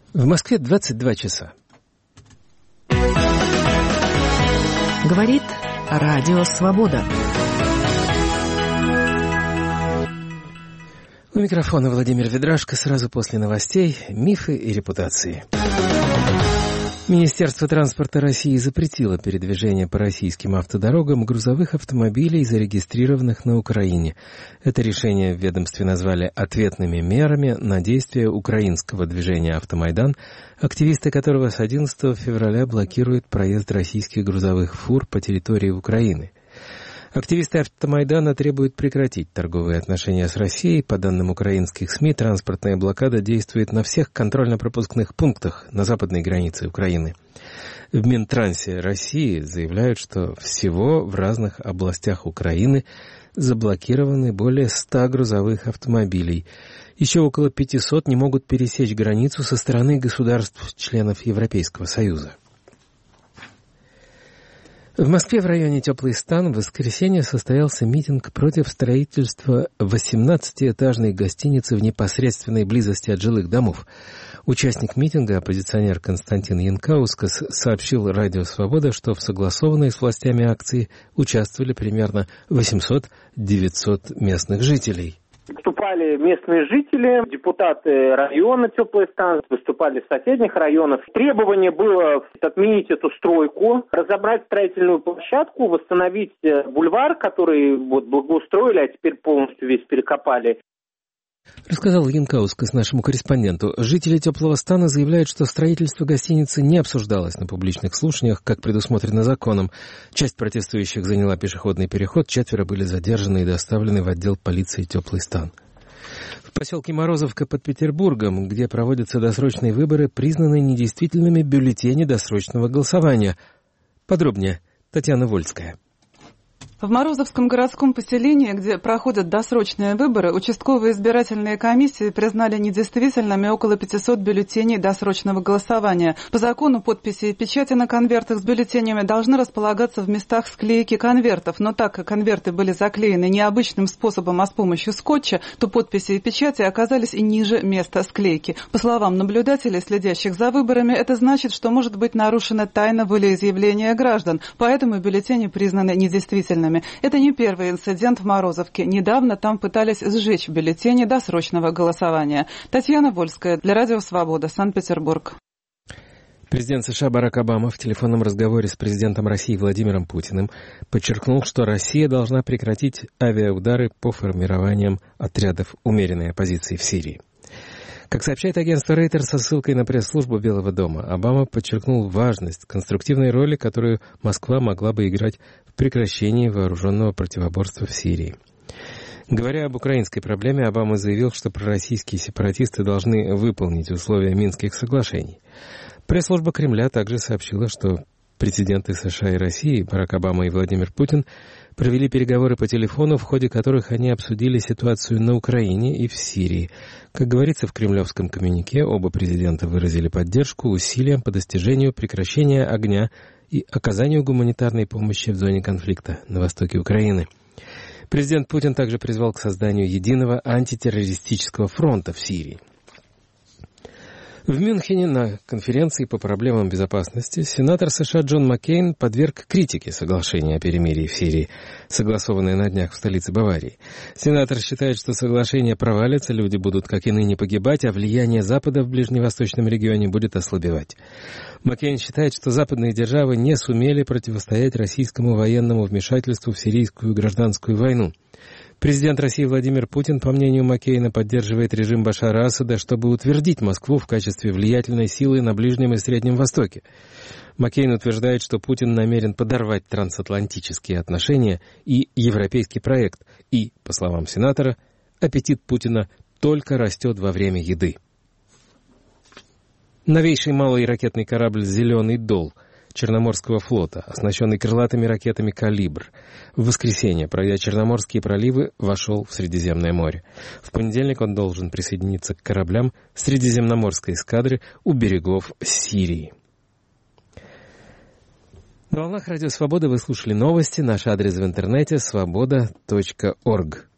В Москве 22 часа. Говорит Радио Свобода. У микрофона Владимир Ведрашко. Сразу после новостей «Мифы и репутации». Министерство транспорта России запретило передвижение по российским автодорогам грузовых автомобилей, зарегистрированных на Украине. Это решение в ведомстве назвали ответными мерами на действия украинского движения «Автомайдан», активисты которого с 11 февраля блокируют проезд российских грузовых фур по территории Украины. Активисты «Автомайдана» требуют прекратить торговые отношения с Россией. По данным украинских СМИ, транспортная блокада действует на всех контрольно-пропускных пунктах на западной границе Украины. В Минтрансе России заявляют, что всего в разных областях Украины заблокированы более 100 грузовых автомобилей. Еще около 500 не могут пересечь границу со стороны государств-членов Европейского Союза. В Москве в районе Теплый Стан в воскресенье состоялся митинг против строительства 18-этажной гостиницы в непосредственной близости от жилых домов. Участник митинга, оппозиционер Константин Янкаускас, сообщил Радио Свобода, что в согласованной с властями акции участвовали примерно 800-900 местных жителей. Выступали местные жители, депутаты района Теплый Стан, выступали с соседних районов. Требование было отменить эту стройку, разобрать строительную площадку, восстановить бульвар, который благоустроили, а теперь полностью весь перекопали. Рассказал Янкаускас нашему корреспонденту. Жители Теплого Стана заявляют, что строительство гостиницы не обсуждалось на публичных слушаниях, как предусмотрено законом. Часть протестующих заняла пешеходный переход, 4 были задержаны и доставлены в отдел полиции Теплый Стан. В поселке Морозовка под Петербургом, где проводятся досрочные выборы, признаны недействительными бюллетени досрочного голосования. Подробнее Татьяна Вольская. В Морозовском городском поселении, где проходят досрочные выборы, участковые избирательные комиссии признали недействительными около 500 бюллетеней досрочного голосования. По закону подписи и печати на конвертах с бюллетенями должны располагаться в местах склейки конвертов, но так как конверты были заклеены не обычным способом, а с помощью скотча, то подписи и печати оказались и ниже места склейки. По словам наблюдателей, следящих за выборами, это значит, что может быть нарушена тайна волеизъявления граждан, поэтому бюллетени признаны недействительными. Это не первый инцидент в Морозовке. Недавно там пытались сжечь бюллетени досрочного голосования. Татьяна Вольская для Радио Свобода, Санкт-Петербург. Президент США Барак Обама в телефонном разговоре с президентом России Владимиром Путиным подчеркнул, что Россия должна прекратить авиаудары по формированиям отрядов умеренной оппозиции в Сирии. Как сообщает агентство Reuters со ссылкой на пресс-службу Белого дома, Обама подчеркнул важность конструктивной роли, которую Москва могла бы играть в прекращении вооруженного противоборства в Сирии. Говоря об украинской проблеме, Обама заявил, что пророссийские сепаратисты должны выполнить условия Минских соглашений. Пресс-служба Кремля также сообщила, что президенты США и России Барак Обама и Владимир Путин провели переговоры по телефону, в ходе которых они обсудили ситуацию на Украине и в Сирии. Как говорится в кремлевском коммюнике, оба президента выразили поддержку усилиям по достижению прекращения огня и оказанию гуманитарной помощи в зоне конфликта на востоке Украины. Президент Путин также призвал к созданию единого антитеррористического фронта в Сирии. В Мюнхене на конференции по проблемам безопасности сенатор США Джон Маккейн подверг критике соглашение о перемирии в Сирии, согласованное на днях в столице Баварии. Сенатор считает, что соглашение провалится, люди будут, как и ныне, погибать, а влияние Запада в ближневосточном регионе будет ослабевать. Маккейн считает, что западные державы не сумели противостоять российскому военному вмешательству в сирийскую гражданскую войну. Президент России Владимир Путин, по мнению Маккейна, поддерживает режим Башара Асада, чтобы утвердить Москву в качестве влиятельной силы на Ближнем и Среднем Востоке. Маккейн утверждает, что Путин намерен подорвать трансатлантические отношения и европейский проект. И, по словам сенатора, аппетит Путина только растет во время еды. Новейший малый ракетный корабль «Зеленый дол» Черноморского флота, оснащенный крылатыми ракетами «Калибр», в воскресенье, пройдя Черноморские проливы, вошел в Средиземное море. В понедельник он должен присоединиться к кораблям Средиземноморской эскадры у берегов Сирии. На волнах Радио Свобода вы слушали новости. Наш адрес в интернете — svoboda.org.